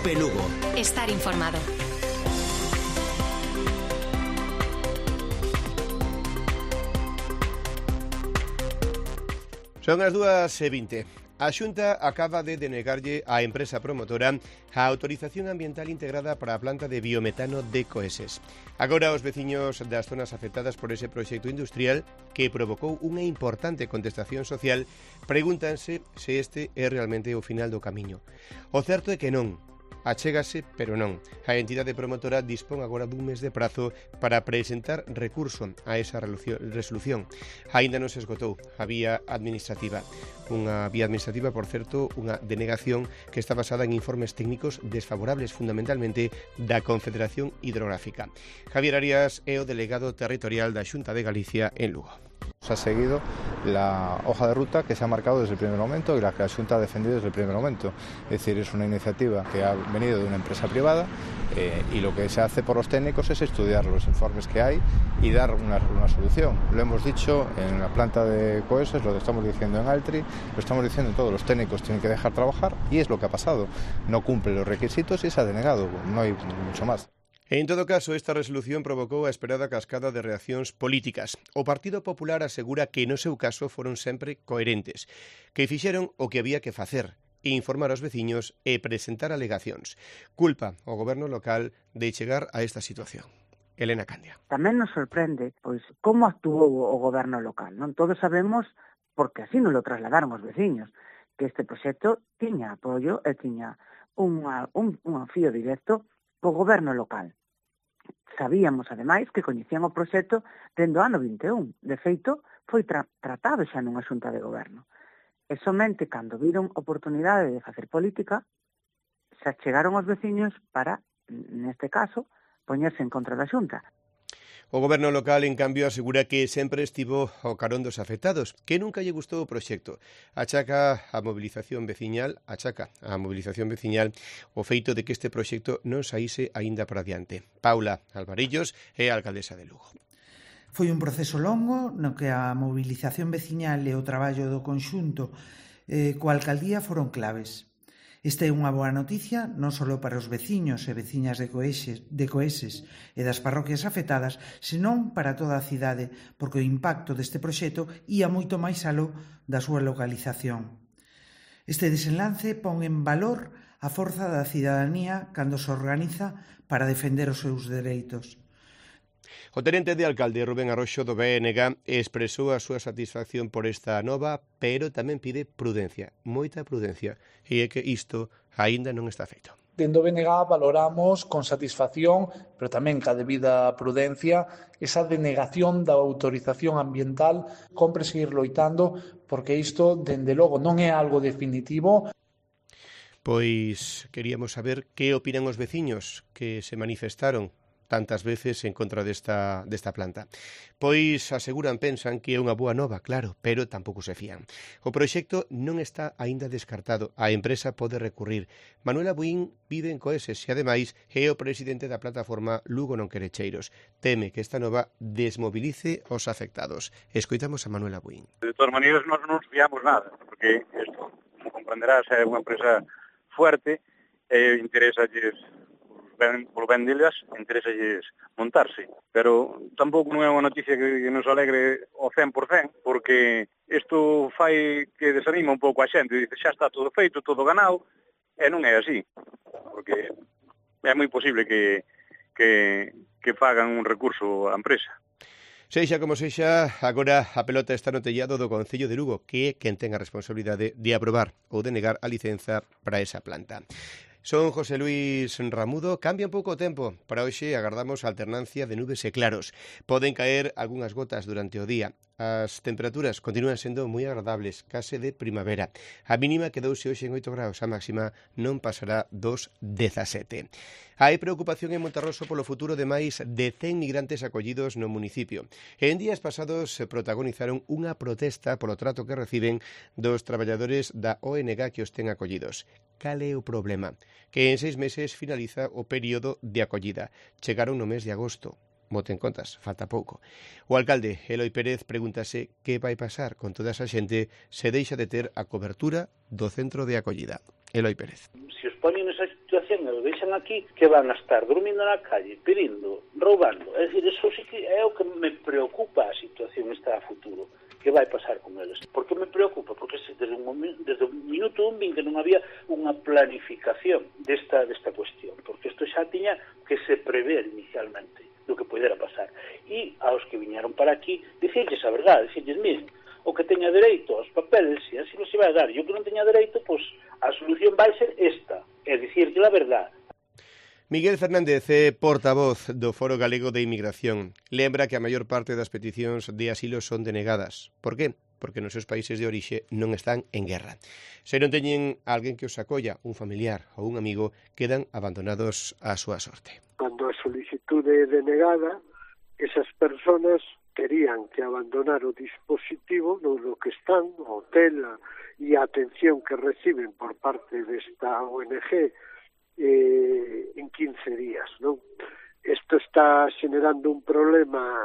Cope Lugo. Estar informado. Son as 2:20. A Xunta acaba de denegarlle á empresa promotora a autorización ambiental integrada para a planta de biometano de Coeses. Agora os veciños das zonas afectadas por ese proxecto industrial que provocou unha importante contestación social pregúntanse se este é realmente o final do camiño. O certo é que non. Achégase, pero non. A entidade promotora dispón agora dun mes de prazo para presentar recurso a esa resolución. Aínda non se esgotou a vía administrativa. Unha vía administrativa, por certo, unha denegación que está basada en informes técnicos desfavorables fundamentalmente da Confederación Hidrográfica. Javier Arias é o delegado territorial da Xunta de Galicia en Lugo. Se ha seguido la hoja de ruta que se ha marcado desde el primer momento y la que la Xunta ha defendido desde el primer momento. Es decir, es una iniciativa que ha venido de una empresa privada y lo que se hace por los técnicos es estudiar los informes que hay y dar una solución. Lo hemos dicho en la planta de Coeses, lo estamos diciendo en Altri, lo estamos diciendo en todos los técnicos, tienen que dejar trabajar y es lo que ha pasado. No cumple los requisitos y se ha denegado, no hay mucho más. En todo caso, esta resolución provocou a esperada cascada de reaccións políticas. O Partido Popular asegura que no seu caso foron sempre coherentes, que fixeron o que había que facer, informar aos veciños e presentar alegacións. Culpa ao goberno local de chegar a esta situación. Elena Candia. Tamén nos sorprende pois como actuou o goberno local. Non todos sabemos, porque así nos lo trasladaron os veciños, que este proxecto tiña apoio e tiña un fío directo co goberno local. Sabíamos, ademais, que coñecían o proxecto dende o ano 21. De feito, foi tratado xa nunha xunta de goberno. E somente cando viron oportunidade de facer política, se achegaron os veciños para, neste caso, poñerse en contra da xunta. O goberno local, en cambio, asegura que sempre estivo ao carón dos afectados, que nunca lle gustou o proxecto. Achaca a mobilización veciñal o feito de que este proxecto non saíse aínda para diante. Paula Alvarillos é a alcaldesa de Lugo. Foi un proceso longo no que a mobilización veciñal e o traballo do conxunto coa alcaldía foron claves. Esta é unha boa noticia non só para os veciños e veciñas de Coeses e das parroquias afectadas, senón para toda a cidade, porque o impacto deste proxecto ia moito máis aló da súa localización. Este desenlace pon en valor a forza da cidadanía cando se organiza para defender os seus dereitos. O tenente de alcalde Rubén Arroxo do BNG expresou a súa satisfacción por esta nova, pero tamén pide prudencia, moita prudencia, e é que isto aínda non está feito. Dende o BNG valoramos con satisfacción, pero tamén ca debida prudencia, esa denegación da autorización ambiental. Compre seguir loitando, porque isto, dende logo, non é algo definitivo. Pois queríamos saber que opinan os veciños que se manifestaron tantas veces en contra desta planta. Pois aseguran, pensan que é unha boa nova, claro, pero tampouco se fían. O proxecto non está aínda descartado, a empresa pode recurrir. Manuela Buín vive en Coeses e, ademais, é o presidente da plataforma Lugo non quere cheiros. Teme que esta nova desmovilice os afectados. Escoitamos a Manuela Buín. De todas maneiras, nós non nos fiamos nada, porque isto, como comprenderás, é unha empresa fuerte e interesalles por ben delas, interesalles montarse. Pero tampouco non é unha noticia que nos alegre ao 100%, porque isto fai que desanima un pouco a xente. Dice, xa está todo feito, todo ganado, e non é así. Porque é moi posible que fagan un recurso á empresa. Seixa como seixa, agora a pelota está no tellado do Concello de Lugo, que é quen ten a responsabilidade de aprobar ou denegar a licenza para esa planta. Son José Luis Ramudo. Cambia un pouco o tempo. Para hoxe agardamos alternancia de nubes e claros. Poden caer algunhas gotas durante o día. As temperaturas continúan sendo moi agradables, case de primavera. A mínima quedouse hoxe en 8 graus, a máxima non pasará dos 17. Hai preocupación en Monterroso polo futuro de máis de 100 migrantes acollidos no municipio. En días pasados se protagonizaron unha protesta polo trato que reciben dos traballadores da ONG que os ten acollidos. Cal é o problema? Que en 6 meses finaliza o período de acollida. Chegaron no mes de agosto. Boten contas, falta pouco. O alcalde, Eloi Pérez, pregúntase que vai pasar con toda esa xente se deixa de ter a cobertura do centro de acollida. Eloi Pérez. Se os poñen esa situación e o deixan aquí, que van a estar dormindo na calle, pedindo, roubando. É dicir, eso sí que é o que me preocupa a situación esta a futuro. Que vai pasar con eles? Por que me preocupa? Porque desde o minuto 1 vin que non había unha planificación desta cuestión, porque isto xa tiña que se prever inicialmente do que pudera pasar. E aos que viñeron para aquí, dicirlles a verdade, dicirlles, miren, o que teña dereito aos papeles, e así non se vai a dar, e o que non teña dereito, pois a solución vai ser esta, é dicirlle a verdade. Miguel Fernández é portavoz do Foro Galego de Inmigración. Lembra que a maior parte das peticións de asilo son denegadas. Por qué? Porque nos seus países de orixe non están en guerra. Se non teñen alguén que os acolla, un familiar ou un amigo, quedan abandonados á súa sorte. Cando a solicitude é denegada, esas persoas terían que abandonar o dispositivo no que están, o hotel e a atención que reciben por parte desta ONG en 15 días, non? Isto está generando un problema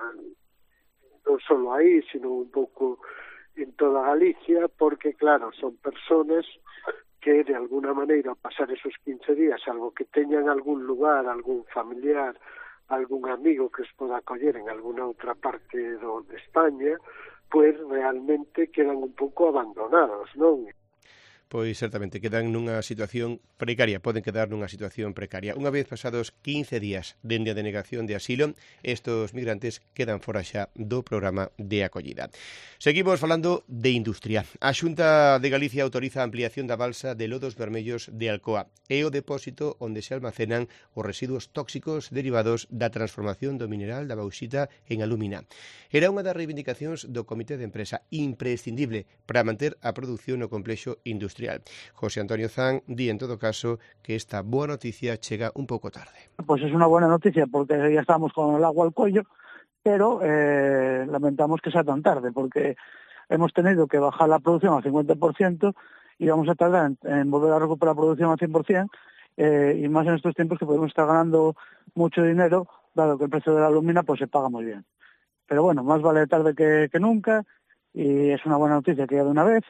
non só aí, sino un pouco en toda Galicia, porque, claro, son persoas que, de alguna maneira, ao pasar esos 15 días, algo que teñan algún lugar, algún familiar, algún amigo que os poda acoller en alguna outra parte de España, pues realmente quedan un pouco abandonados, non? Pois certamente quedan nunha situación precaria, poden quedar nunha situación precaria. Unha vez pasados 15 días dende a denegación de asilo, estos migrantes quedan fora xa do programa de acollida. Seguimos falando de industria. A Xunta de Galicia autoriza a ampliación da balsa de Lodos Vermellos de Alcoa. É o depósito onde se almacenan os residuos tóxicos derivados da transformación do mineral da bauxita en alúmina. Era unha das reivindicacións do Comité de Empresa, imprescindible para manter a produción no complexo industrial. José Antonio Zan di en todo caso que esta boa noticia chega un pouco tarde. Pues es una buena noticia porque ya estamos con el agua al cuello, pero lamentamos que sea tan tarde porque hemos tenido que bajar la producción al 50% y vamos a tardar en volver a recuperar la producción al 100%, y más en estos tiempos que podemos estar ganando mucho dinero, dado que el precio de la alumina pues se paga muy bien. Pero bueno, más vale tarde que nunca, y es una buena noticia que ya de una vez.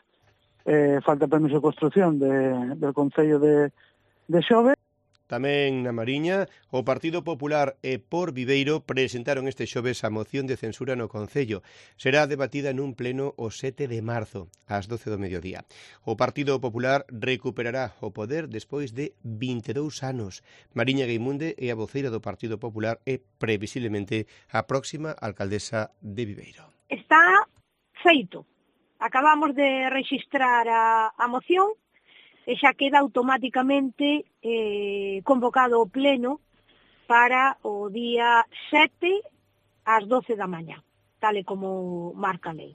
Falta permiso de construción del Concello de Xove. Tamén na Mariña, o Partido Popular e Por Viveiro presentaron este xoves a moción de censura no Concello. Será debatida nun pleno o 7 de marzo, ás 12 do mediodía. O Partido Popular recuperará o poder despois de 22 anos. Mariña Gaimunde é a voceira do Partido Popular e, previsiblemente, a próxima alcaldesa de Viveiro. Está feito. Acabamos de rexistrar a moción e xa queda automáticamente convocado o pleno para o día 7 ás 12 da mañá, tal e como marca a lei.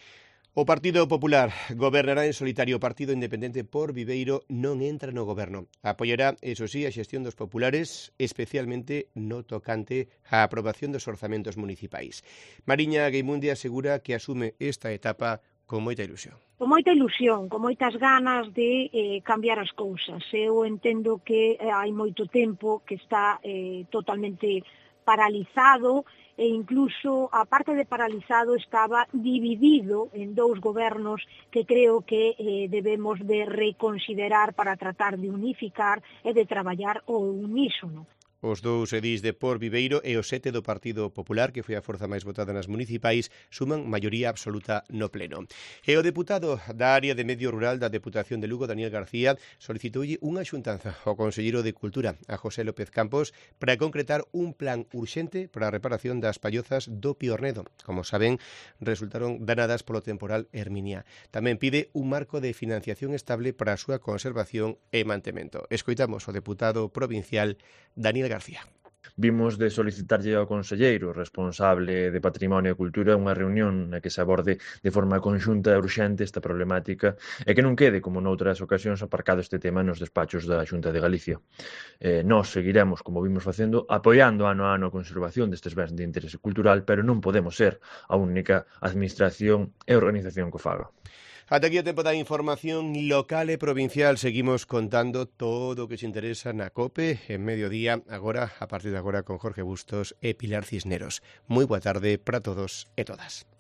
O Partido Popular gobernará en solitario. O Partido Independente Por Viveiro non entra no goberno. Apoiará, eso sí, a xestión dos populares, especialmente no tocante á aprobación dos orzamentos municipais. Mariña Gaimunde asegura que asume esta etapa con moita ilusión. Con moita ilusión, con moitas ganas de cambiar as cousas. Eu entendo que hai moito tempo que está totalmente paralizado, e incluso, a parte de paralizado, estaba dividido en dous gobernos que creo que debemos de reconsiderar para tratar de unificar e de traballar ao unísono. Os dous edís de Por Viveiro e o 7 do Partido Popular, que foi a forza máis votada nas municipais, suman maioría absoluta no pleno. E o deputado da área de medio rural da Deputación de Lugo, Daniel García, solicitoulle unha xuntanza ao conselleiro de Cultura, a José López Campos, para concretar un plan urxente para a reparación das pallozas do Piornedo. Como saben, resultaron danadas polo temporal Herminia. Tamén pide un marco de financiación estable para a súa conservación e mantemento. Escoitamos o deputado provincial Daniel García. Vimos de solicitarlle ao conselleiro responsable de Patrimonio e Cultura unha reunión na que se aborde de forma conxunta e urxente esta problemática e que non quede, como noutras ocasións, aparcado este tema nos despachos da Xunta de Galicia. Nós seguiremos, como vimos facendo, apoiando ano a ano a conservación destes bens de interese cultural, pero non podemos ser a única administración e organización que o faga. Ata aquí o tempo da información local e provincial. Seguimos contando todo o que se interesa na COPE en mediodía, agora, a partir de agora, con Jorge Bustos e Pilar Cisneros. Moi boa tarde para todos e todas.